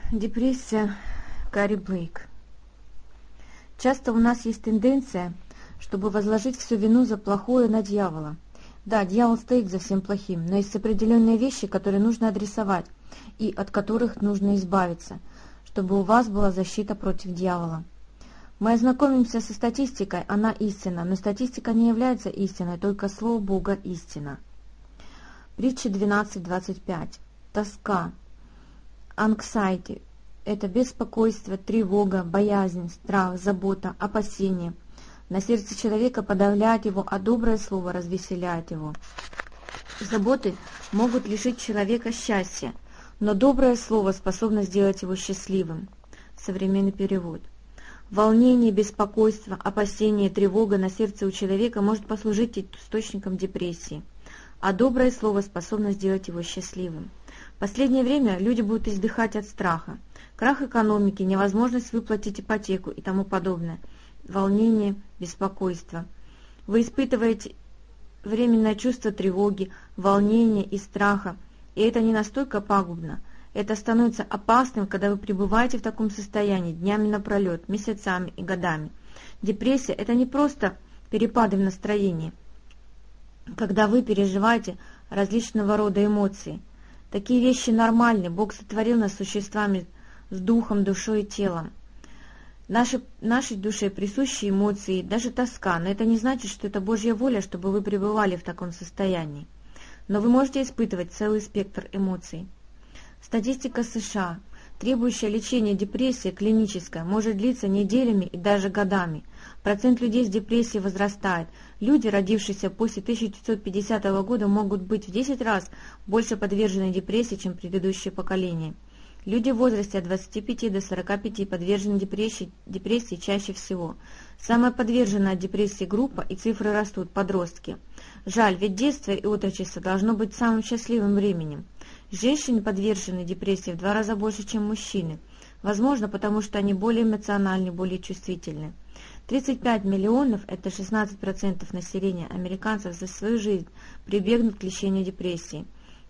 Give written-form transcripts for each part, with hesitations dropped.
Депрессия. Кари Блейк. Часто у нас есть тенденция, чтобы возложить всю вину за плохое на дьявола. Да, дьявол стоит за всем плохим, но есть определенные вещи, которые нужно адресовать и от которых нужно избавиться, чтобы у вас была защита против дьявола. Мы ознакомимся со статистикой, она истина, но статистика не является истиной, только Слово Бога истина. Притча 12:25. Тоска. Anxiety – это беспокойство, тревога, боязнь, страх, забота, опасение. На сердце человека подавляет его, а доброе слово развеселяет его. Заботы могут лишить человека счастья, но доброе слово способно сделать его счастливым. Современный перевод. Волнение, беспокойство, опасение, тревога на сердце у человека может послужить источником депрессии, а доброе слово способно сделать его счастливым. В последнее время люди будут издыхать от страха. Крах экономики, невозможность выплатить ипотеку и тому подобное. Волнение, беспокойство. Вы испытываете временное чувство тревоги, волнения и страха, и это не настолько пагубно. Это становится опасным, когда вы пребываете в таком состоянии днями напролет, месяцами и годами. Депрессия – это не просто перепады в настроении, когда вы переживаете различного рода эмоции. Такие вещи нормальны, Бог сотворил нас существами с духом, душой и телом. Нашей душе присущи эмоции, даже тоска, но это не значит, что это Божья воля, чтобы вы пребывали в таком состоянии. Но вы можете испытывать целый спектр эмоций. Статистика США. Требующая лечения депрессия клиническая может длиться неделями и даже годами. Процент людей с депрессией возрастает. Люди, родившиеся после 1950 года, могут быть в 10 раз больше подвержены депрессии, чем предыдущее поколение. Люди в возрасте от 25 до 45 подвержены депрессии чаще всего. Самая подверженная депрессии группа, и цифры растут, подростки. Жаль, ведь детство и отрочество должно быть самым счастливым временем. Женщины подвержены депрессии в 2 раза больше, чем мужчины. Возможно, потому что они более эмоциональны, более чувствительны. 35 миллионов, это 16% населения американцев, за свою жизнь прибегнут к лечению депрессии.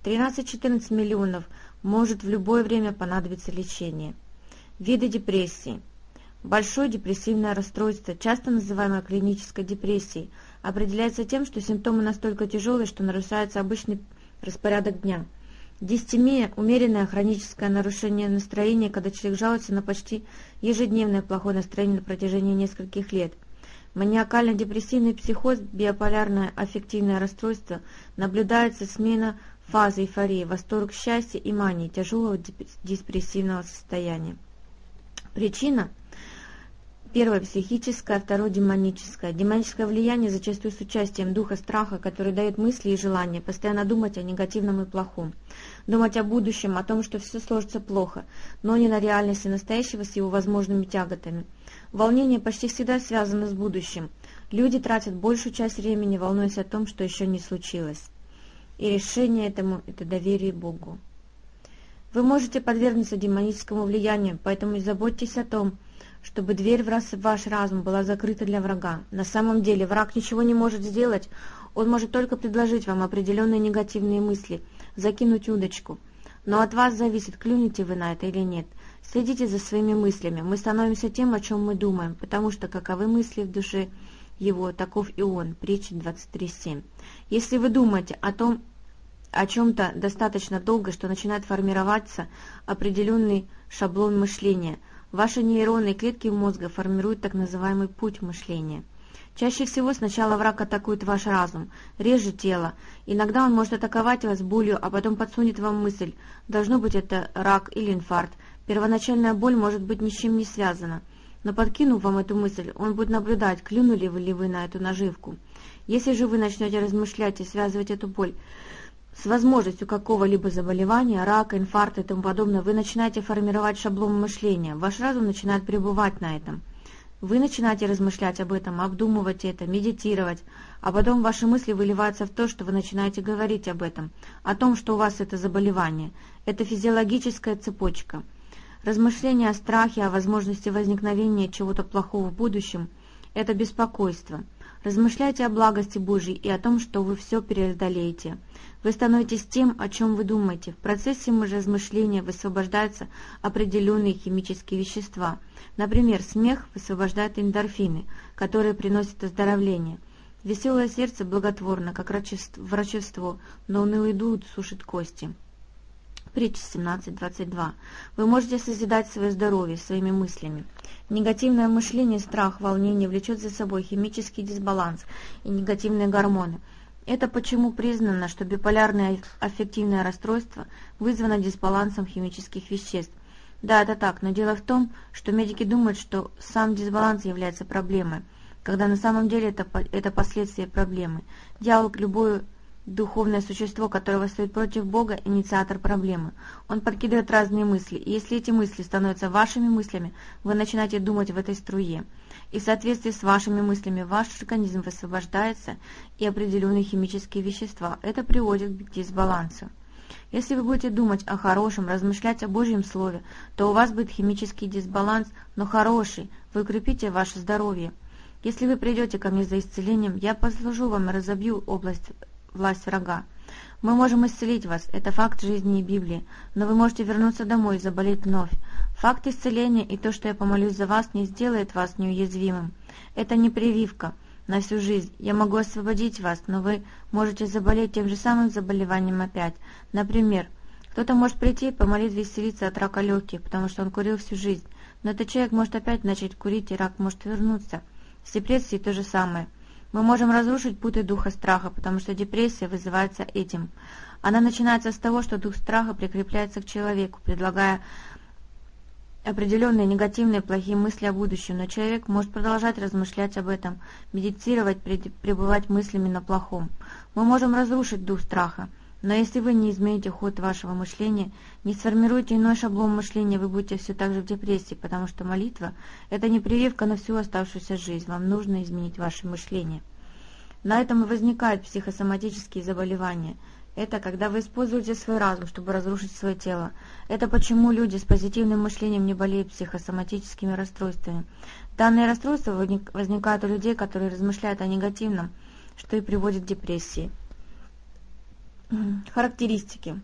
13-14 миллионов может в любое время понадобиться лечение. Виды депрессии. Большое депрессивное расстройство, часто называемое клинической депрессией, определяется тем, что симптомы настолько тяжелые, что нарушается обычный распорядок дня. Дистемия – умеренное хроническое нарушение настроения, когда человек жалуется на почти ежедневное плохое настроение на протяжении нескольких лет. Маниакально-депрессивный психоз, биполярное аффективное расстройство, наблюдается смена фазы эйфории, восторг, счастья и мании, тяжелого депрессивного состояния. Причина – первое – психическое, второе – демоническое. Демоническое влияние зачастую с участием духа страха, который дает мысли и желания постоянно думать о негативном и плохом. Думать о будущем, о том, что все сложится плохо, но не на реальности настоящего с его возможными тяготами. Волнение почти всегда связано с будущим. Люди тратят большую часть времени, волнуясь о том, что еще не случилось. И решение этому – это доверие Богу. Вы можете подвергнуться демоническому влиянию, поэтому и заботьтесь о том, чтобы дверь в ваш разум была закрыта для врага. На самом деле враг ничего не может сделать, он может только предложить вам определенные негативные мысли, закинуть удочку. Но от вас зависит, клюнете вы на это или нет. Следите за своими мыслями. Мы становимся тем, о чем мы думаем, потому что каковы мысли в душе его, таков и он. Притча 23:7. Если вы думаете о чем-то достаточно долго, что начинает формироваться определенный шаблон мышления, ваши нейронные клетки мозга формируют так называемый путь мышления. Чаще всего сначала враг атакует ваш разум, режет тело. Иногда он может атаковать вас болью, а потом подсунет вам мысль. Должно быть это рак или инфаркт. Первоначальная боль может быть ни с чем не связана. Но подкинув вам эту мысль, он будет наблюдать, клюнули ли вы на эту наживку. Если же вы начнете размышлять и связывать эту боль с возможностью какого-либо заболевания, рака, инфаркта и тому подобное, вы начинаете формировать шаблон мышления. Ваш разум начинает пребывать на этом. Вы начинаете размышлять об этом, обдумывать это, медитировать, а потом ваши мысли выливаются в то, что вы начинаете говорить об этом, о том, что у вас это заболевание. Это физиологическая цепочка. Размышления о страхе, о возможности возникновения чего-то плохого в будущем – это беспокойство. Размышляйте о благости Божьей и о том, что вы все преодолеете. Вы становитесь тем, о чем вы думаете. В процессе размышления высвобождаются определенные химические вещества. Например, смех высвобождает эндорфины, которые приносят оздоровление. Веселое сердце благотворно, как врачество, но унылый дух сушит кости. Притча 17:22. Вы можете созидать свое здоровье своими мыслями. Негативное мышление, страх, волнение влечет за собой химический дисбаланс и негативные гормоны. Это почему признано, что биполярное аффективное расстройство вызвано дисбалансом химических веществ. Да, это так, но дело в том, что медики думают, что сам дисбаланс является проблемой, когда на самом деле это последствия проблемы. Дьявол, любое духовное существо, которое восстает против Бога, инициатор проблемы. Он подкидывает разные мысли, и если эти мысли становятся вашими мыслями, вы начинаете думать в этой струе. И в соответствии с вашими мыслями ваш организм высвобождается и определенные химические вещества. Это приводит к дисбалансу. Если вы будете думать о хорошем, размышлять о Божьем Слове, то у вас будет химический дисбаланс, но хороший, вы укрепите ваше здоровье. Если вы придете ко мне за исцелением, я послужу вам и разобью власть врага. Мы можем исцелить вас, это факт жизни и Библии, но вы можете вернуться домой и заболеть вновь. Факт исцеления и то, что я помолюсь за вас, не сделает вас неуязвимым. Это не прививка на всю жизнь. Я могу освободить вас, но вы можете заболеть тем же самым заболеванием опять. Например, кто-то может прийти и по молитве исцелиться от рака легких, потому что он курил всю жизнь. Но этот человек может опять начать курить, и рак может вернуться. С депрессией то же самое. Мы можем разрушить путы духа страха, потому что депрессия вызывается этим. Она начинается с того, что дух страха прикрепляется к человеку, предлагая определенные негативные плохие мысли о будущем, но человек может продолжать размышлять об этом, медитировать, пребывать мыслями на плохом. Мы можем разрушить дух страха, но если вы не измените ход вашего мышления, не сформируете иной шаблон мышления, вы будете все так же в депрессии, потому что молитва – это не прививка на всю оставшуюся жизнь, вам нужно изменить ваше мышление. На этом и возникают психосоматические заболевания. Это когда вы используете свой разум, чтобы разрушить свое тело. Это почему люди с позитивным мышлением не болеют психосоматическими расстройствами. Данные расстройства возникают у людей, которые размышляют о негативном, что и приводит к депрессии. Характеристики.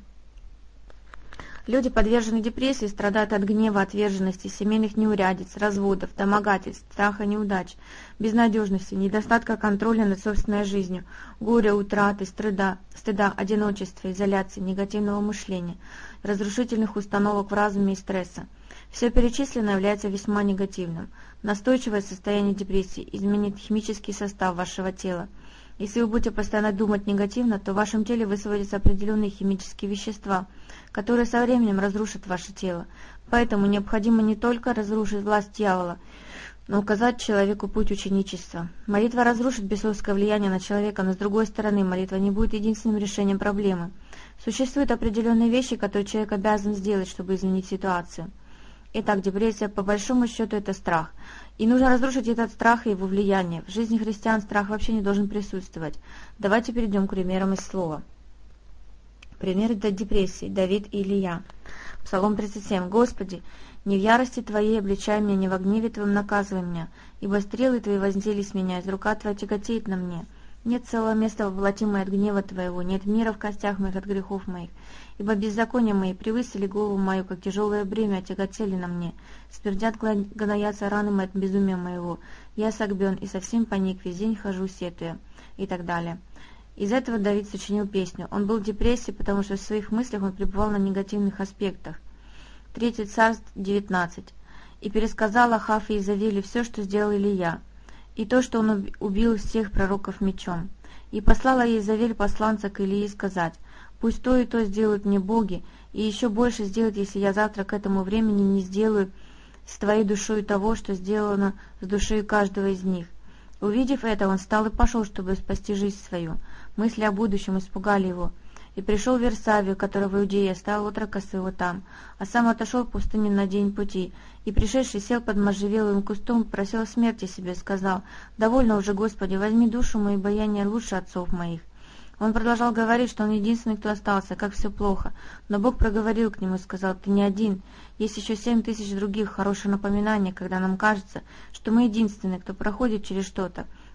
Люди, подверженные депрессии, страдают от гнева, отверженности, семейных неурядиц, разводов, домогательств, страха неудач, безнадежности, недостатка контроля над собственной жизнью, горя, утраты, стыда, одиночества, изоляции, негативного мышления, разрушительных установок в разуме и стресса. Все перечисленное является весьма негативным. Настойчивое состояние депрессии изменит химический состав вашего тела. Если вы будете постоянно думать негативно, то в вашем теле высвободятся определенные химические вещества, которые со временем разрушат ваше тело. Поэтому необходимо не только разрушить власть дьявола, но указать человеку путь ученичества. Молитва разрушит бесовское влияние на человека, но с другой стороны, молитва не будет единственным решением проблемы. Существуют определенные вещи, которые человек обязан сделать, чтобы изменить ситуацию. Итак, депрессия, по большому счету, это страх. И нужно разрушить этот страх и его влияние. В жизни христиан страх вообще не должен присутствовать. Давайте перейдем к примерам из слова. Примеры депрессии. Давид и Илия. Псалом 37. «Господи, не в ярости Твоей обличай меня, не во гневе Твоем наказывай меня, ибо стрелы Твои вонзились меня, из рука Твоя тяготеет на мне. Нет целого места воплотимое от гнева Твоего, нет мира в костях моих от грехов моих. Ибо беззакония мои превысили голову мою, как тяжелое бремя отяготели на мне. Спердят, гноятся раны мои от безумия моего. Я согбен и совсем поник, весь день хожу сетуя». И так далее. Из этого Давид сочинил песню. Он был в депрессии, потому что в своих мыслях он пребывал на негативных аспектах. 3 Царств 19. «И пересказал Ахав и Иезавели все, что сделал Илия, и то, что он убил всех пророков мечом. И послала Иезавель посланца к Илии сказать: пусть то и то сделают мне боги, и еще больше сделают, если я завтра к этому времени не сделаю с твоей душой того, что сделано с душой каждого из них». Увидев это, он встал и пошел, чтобы спасти жизнь свою. Мысли о будущем испугали его. И пришел в Версавию, который в Иудее, оставил отрока своего там, а сам отошел в пустыню на день пути. И пришедший сел под можжевеловым кустом, просил смерти себе, сказал: «Довольно уже, Господи, возьми душу мою, ибо я не лучше отцов моих». Он продолжал говорить, что он единственный, кто остался, как все плохо. Но Бог проговорил к нему и сказал: «Ты не один. Есть еще 7000 других». Хорошее напоминание, когда нам кажется, что мы единственные, кто проходит через что-то.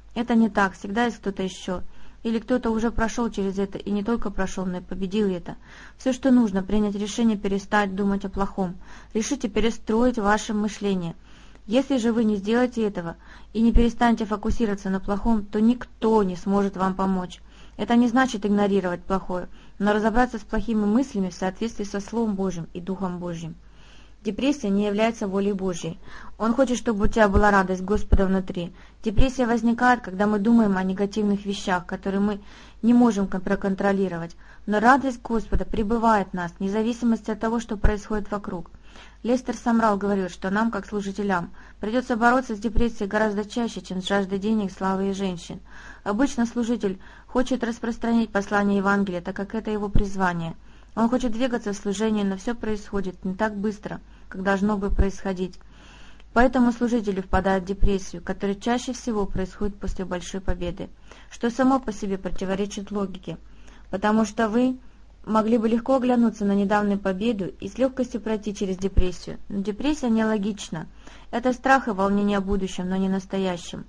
Это не так, всегда есть кто-то еще. Или кто-то уже прошел через это, и не только прошел, но и победил это. Все, что нужно, принять решение перестать думать о плохом. Решите перестроить ваше мышление. Если же вы не сделаете этого и не перестанете фокусироваться на плохом, то никто не сможет вам помочь. Это не значит игнорировать плохое, но разобраться с плохими мыслями в соответствии со Словом Божьим и Духом Божьим. Депрессия не является волей Божьей. Он хочет, чтобы у тебя была радость Господа внутри. Депрессия возникает, когда мы думаем о негативных вещах, которые мы не можем проконтролировать. Но радость Господа пребывает в нас, вне зависимости от того, что происходит вокруг. Лестер Самрал говорил, что нам, как служителям, придется бороться с депрессией гораздо чаще, чем с жаждой денег, славы и женщин. Обычно служитель хочет распространить послание Евангелия, так как это его призвание. Он хочет двигаться в служении, но все происходит не так быстро, как должно бы происходить. Поэтому служители впадают в депрессию, которая чаще всего происходит после большой победы, что само по себе противоречит логике, потому что вы могли бы легко оглянуться на недавнюю победу и с легкостью пройти через депрессию. Но депрессия нелогична. Это страх и волнение о будущем, но не настоящем.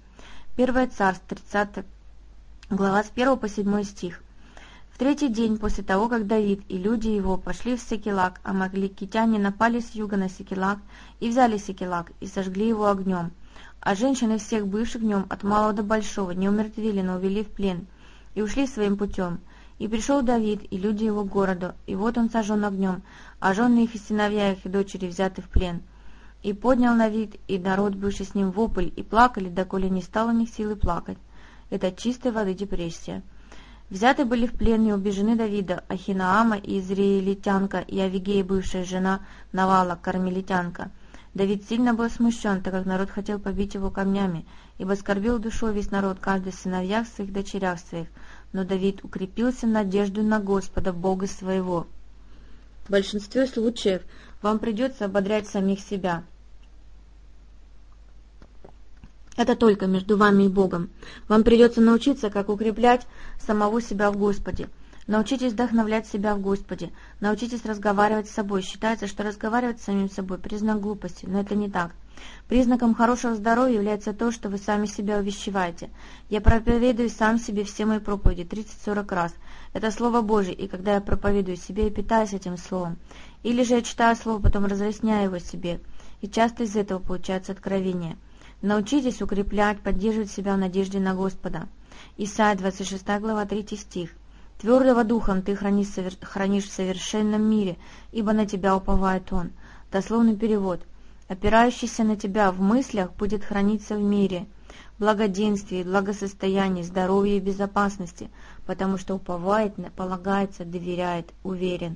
1 Царств, 30 глава, с 1 по 7 стих. В третий день после того, как Давид и люди его пошли в Сикелаг, амаликитяне напали с юга на Сикелаг и взяли Сикелаг и сожгли его огнем. А женщины всех бывших в нем, от малого до большого, не умертвили, но увели в плен, и ушли своим путем. И пришел Давид и люди его к городу, и вот он сожжен огнем, а жены их и сыновья их и дочери взяты в плен. И поднял Давид и народ, бывший с ним, вопль, и плакали, доколе не стало у них силы плакать. Это чистой воды депрессия. Взяты были в плен и убежены Давида, Ахинаама и израильтянка, и Авигея, бывшая жена Навала, кармелитянка. Давид сильно был смущен, так как народ хотел побить его камнями, ибо скорбил душой весь народ, каждый в сыновьях своих, дочерях своих. Но Давид укрепился надеждой на Господа, Бога своего. В большинстве случаев вам придется ободрять самих себя. Это только между вами и Богом. Вам придется научиться, как укреплять самого себя в Господе. Научитесь вдохновлять себя в Господе. Научитесь разговаривать с собой. Считается, что разговаривать с самим собой – признак глупости, но это не так. Признаком хорошего здоровья является то, что вы сами себя увещеваете. Я проповедую сам себе все мои проповеди 30-40 раз. Это Слово Божие, и когда я проповедую себе, я питаюсь этим Словом. Или же я читаю Слово, потом разъясняю его себе. И часто из этого получается откровение. Научитесь укреплять, поддерживать себя в надежде на Господа. Исайя 26 глава 3 стих. «Твердого духом ты хранишь в совершенном мире, ибо на тебя уповает Он». Дословный перевод. «Опирающийся на тебя в мыслях будет храниться в мире, благоденствии, благосостоянии, здоровье и безопасности, потому что уповает, полагается, доверяет, уверен».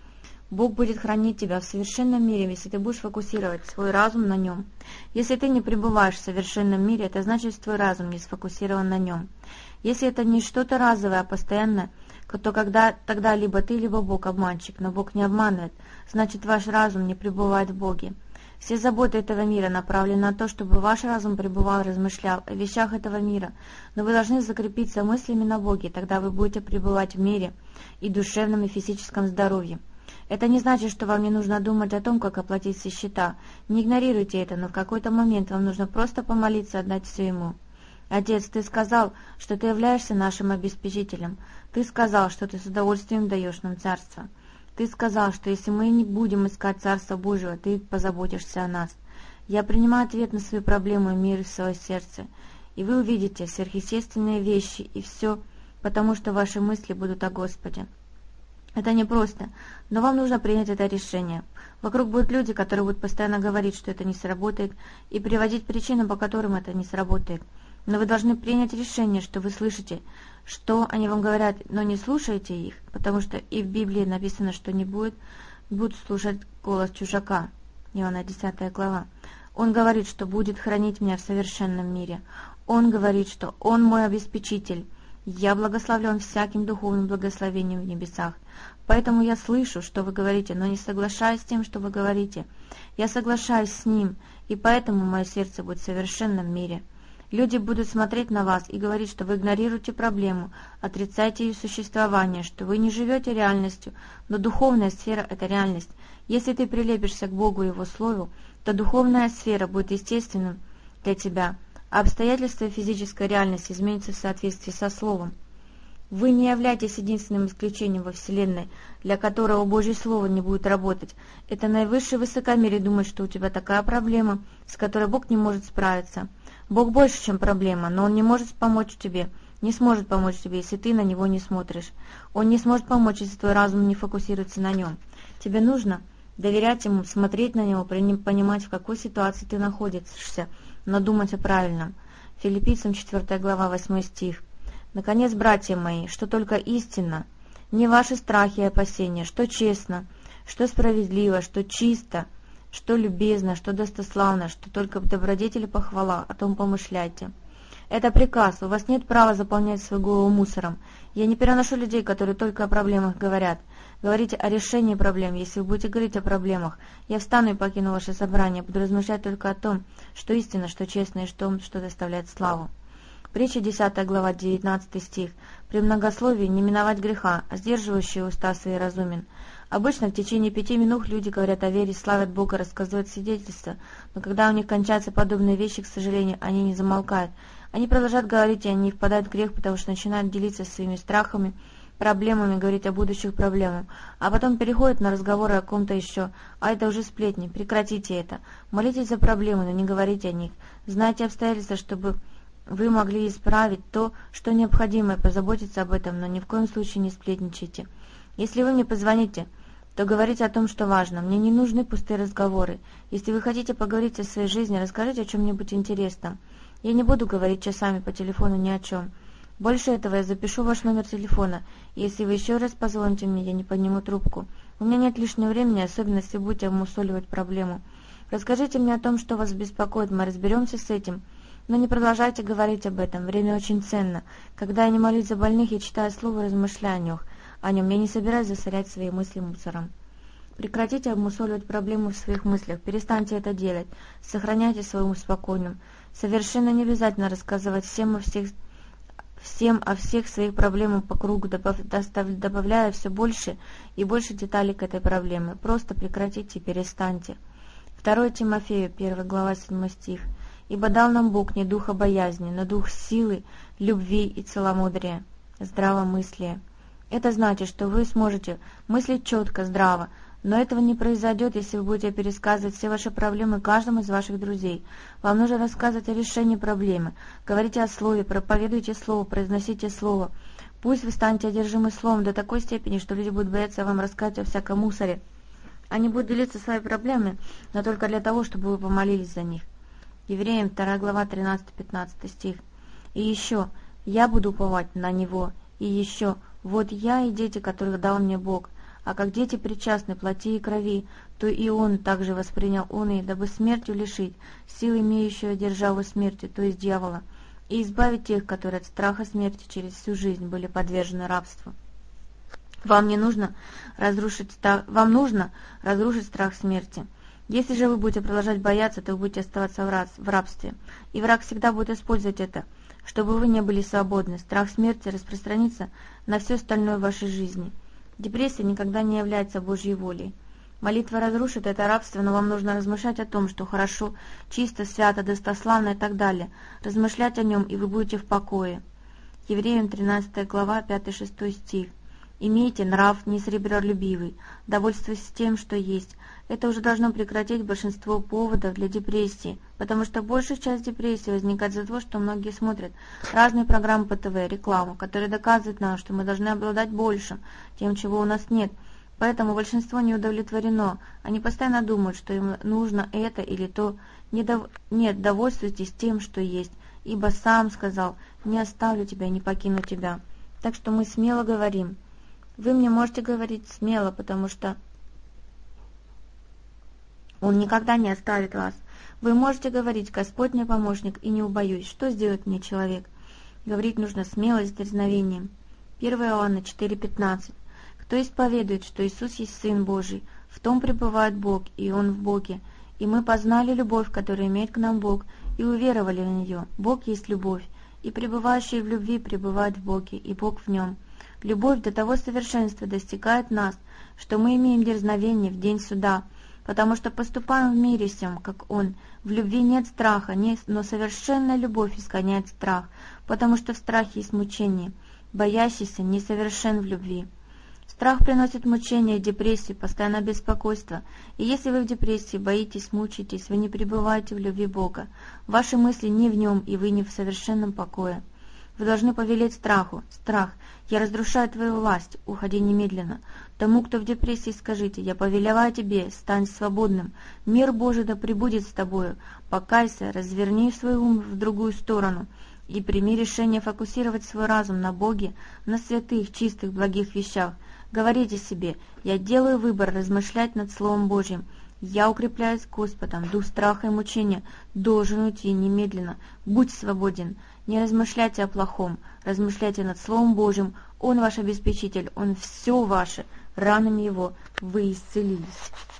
Бог будет хранить тебя в совершенном мире, если ты будешь фокусировать свой разум на Нем. Если ты не пребываешь в совершенном мире, это значит, что твой разум не сфокусирован на Нем. Если это не что-то разовое, а постоянно, то тогда либо ты, либо Бог обманщик, но Бог не обманывает, значит, ваш разум не пребывает в Боге. Все заботы этого мира направлены на то, чтобы ваш разум пребывал, размышлял о вещах этого мира, но вы должны закрепиться мыслями на Боге, тогда вы будете пребывать в мире и душевном, и физическом здоровье. Это не значит, что вам не нужно думать о том, как оплатить все счета. Не игнорируйте это, но в какой-то момент вам нужно просто помолиться, отдать все Ему. Отец, Ты сказал, что Ты являешься нашим обеспечителем. Ты сказал, что Ты с удовольствием даешь нам царство. Ты сказал, что если мы не будем искать Царства Божьего, Ты позаботишься о нас. Я принимаю ответ на свою проблему и мир в свое сердце. И вы увидите сверхъестественные вещи, и все, потому что ваши мысли будут о Господе. Это непросто, но вам нужно принять это решение. Вокруг будут люди, которые будут постоянно говорить, что это не сработает, и приводить причины, по которым это не сработает. Но вы должны принять решение, что вы слышите, что они вам говорят, но не слушайте их, потому что и в Библии написано, что не будут слушать голос чужака. Иоанна 10 глава. Он говорит, что будет хранить меня в совершенном мире. Он говорит, что Он мой обеспечитель. Я благословлен всяким духовным благословением в небесах. Поэтому я слышу, что вы говорите, но не соглашаюсь с тем, что вы говорите. Я соглашаюсь с Ним, и поэтому мое сердце будет в совершенном мире. Люди будут смотреть на вас и говорить, что вы игнорируете проблему, отрицаете ее существование, что вы не живете реальностью, но духовная сфера – это реальность. Если ты прилепишься к Богу и Его Слову, то духовная сфера будет естественным для тебя, а обстоятельства физической реальности изменятся в соответствии со Словом. Вы не являетесь единственным исключением во Вселенной, для которого Божье Слово не будет работать. Это наивысшее высокомерие думать, что у тебя такая проблема, с которой Бог не может справиться. Бог больше, чем проблема, но Он не может помочь тебе, не сможет помочь тебе, если ты на Него не смотришь. Он не сможет помочь, если твой разум не фокусируется на Нем. Тебе нужно доверять Ему, смотреть на Него, понимать, в какой ситуации ты находишься, но думать о правильном. Филиппийцам 4 глава 8 стих. Наконец, братья мои, что только истинно, не ваши страхи и опасения, что честно, что справедливо, что чисто, что любезно, что достославно, что только в добродетели похвала, о том помышляйте. Это приказ, у вас нет права заполнять свою голову мусором. Я не переношу людей, которые только о проблемах говорят. Говорите о решении проблем. Если вы будете говорить о проблемах, я встану и покину ваше собрание, буду размышлять только о том, что истинно, что честно и что доставляет славу. Притча 10 глава 19 стих. При многословии не миновать греха, а сдерживающие уста свои разумен. Обычно в течение 5 минут люди говорят о вере, славят Бога, рассказывают свидетельства, но когда у них кончаются подобные вещи, к сожалению, они не замолкают. Они продолжают говорить, и они впадают в грех, потому что начинают делиться своими страхами, проблемами, говорить о будущих проблемах, а потом переходят на разговоры о ком-то еще, а это уже сплетни. Прекратите это. Молитесь за проблемы, но не говорите о них. Знайте обстоятельства, чтобы вы могли исправить то, что необходимо, и позаботиться об этом, но ни в коем случае не сплетничайте. Если вы мне позвоните, то говорите о том, что важно. Мне не нужны пустые разговоры. Если вы хотите поговорить о своей жизни, расскажите о чем-нибудь интересном. Я не буду говорить часами по телефону ни о чем. Больше этого я запишу ваш номер телефона, и если вы еще раз позвоните мне, я не подниму трубку. У меня нет лишнего времени, особенно если будете обмусоливать проблему. Расскажите мне о том, что вас беспокоит, мы разберемся с этим. Но не продолжайте говорить об этом, время очень ценно. Когда я не молюсь за больных, я читаю слово и размышляю о нем. Я не собираюсь засорять свои мысли мусором. Прекратите обмусоливать проблемы в своих мыслях, перестаньте это делать, сохраняйте свой ум спокойным. Совершенно не обязательно рассказывать всем о всех своих проблемах по кругу, добавляя все больше и больше деталей к этой проблеме. Просто прекратите и перестаньте. 2 Тимофею, 1 глава 7 стих. «Ибо дал нам Бог не духа боязни, но дух силы, любви и целомудрия, здравомыслия». Это значит, что вы сможете мыслить четко, здраво, но этого не произойдет, если вы будете пересказывать все ваши проблемы каждому из ваших друзей. Вам нужно рассказывать о решении проблемы. Говорите о слове, проповедуйте слово, произносите слово. Пусть вы станете одержимы словом до такой степени, что люди будут бояться вам рассказать о всяком мусоре. Они будут делиться своими проблемами, но только для того, чтобы вы помолились за них. Евреям 2 глава 13-15 стих. «И еще, я буду уповать на Него, и еще, вот я и дети, которых дал мне Бог, а как дети причастны плоти и крови, то и Он также воспринял он и, дабы смертью лишить, силы имеющего державу смерти, то есть дьявола, и избавить тех, которые от страха смерти через всю жизнь были подвержены рабству». Вам нужно разрушить страх смерти. Если же вы будете продолжать бояться, то вы будете оставаться в рабстве. И враг всегда будет использовать это, чтобы вы не были свободны. Страх смерти распространится на все остальное в вашей жизни. Депрессия никогда не является Божьей волей. Молитва разрушит это рабство, но вам нужно размышлять о том, что хорошо, чисто, свято, достославно и так далее. Размышлять о нем, и вы будете в покое. Евреям 13 глава 5-6 стих. «Имейте нрав несребролюбивый, довольствуйтесь тем, что есть». Это уже должно прекратить большинство поводов для депрессии, потому что большая часть депрессии возникает из-за того, что многие смотрят разные программы по ТВ, рекламу, которые доказывают нам, что мы должны обладать большим, тем, чего у нас нет. Поэтому большинство не удовлетворено. Они постоянно думают, что им нужно это или то. Нет, довольствуйтесь тем, что есть, ибо сам сказал: «Не оставлю тебя, не покину тебя». Так что мы смело говорим. Вы мне можете говорить смело, потому что Он никогда не оставит вас. Вы можете говорить: «Господь мне помощник, и не убоюсь». Что сделает мне человек? Говорить нужно смело и с дерзновением. 1 Иоанна 4,15. «Кто исповедует, что Иисус есть Сын Божий, в том пребывает Бог, и Он в Боге. И мы познали любовь, которую имеет к нам Бог, и уверовали в нее. Бог есть любовь, и пребывающий в любви пребывает в Боге, и Бог в нем. Любовь до того совершенства достигает нас, что мы имеем дерзновение в день суда. потому что поступаем в мире сем, как Он. В любви нет страха, но совершенная любовь изгоняет страх, потому что в страхе есть мучение. Боящийся несовершен в любви. Страх приносит мучение, депрессию, постоянное беспокойство. И если вы в депрессии, боитесь, мучаетесь, вы не пребываете в любви Бога. Ваши мысли не в Нем, и вы не в совершенном покое. Вы должны повелеть страху. Страх, я разрушаю твою власть, уходи немедленно. Тому, кто в депрессии, скажите, я повелеваю тебе, стань свободным. Мир Божий да пребудет с тобою. Покайся, разверни свой ум в другую сторону и прими решение фокусировать свой разум на Боге, на святых, чистых, благих вещах. Говорите себе, я делаю выбор размышлять над Словом Божьим. Я укрепляюсь Господом, дух страха и мучения должен уйти немедленно. Будь свободен. Не размышляйте о плохом, размышляйте над Словом Божьим. Он ваш обеспечитель, Он все ваше. Ранами Его вы исцелились.